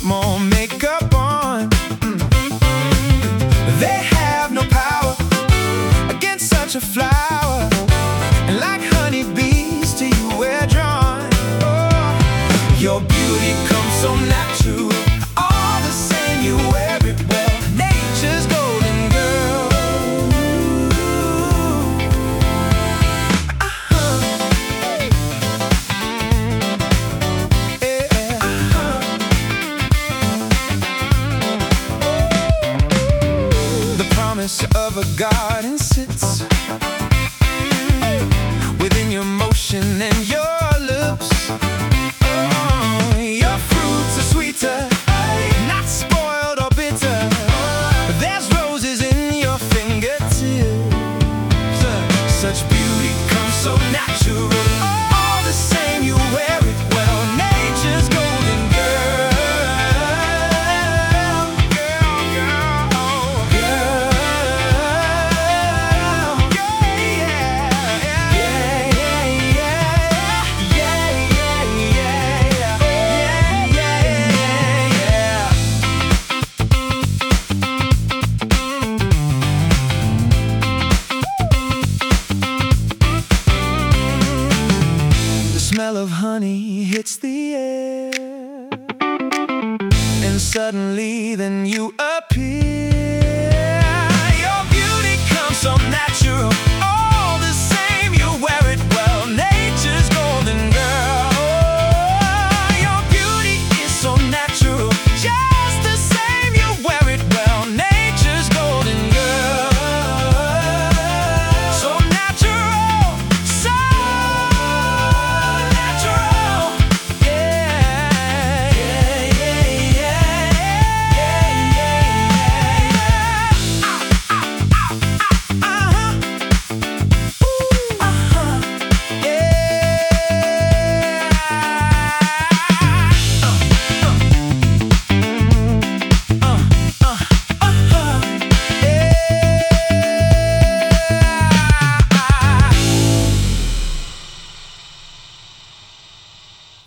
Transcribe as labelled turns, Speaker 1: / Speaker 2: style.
Speaker 1: more makeup on. They have no power against such a flower, and like honeybees to you we're drawn. Oh, your beauty comes so natural, all the same you wear it well. Nature's golden girl. The promise of a garden sits within your motion and your lips. Oh, your fruits are sweeter, not spoiled or bitter. There's roses in your fingertips. Such beauty comes so natural, all the same you wear it well. Nature's golden girl. Smell of honey hits the air, and suddenly then you appear.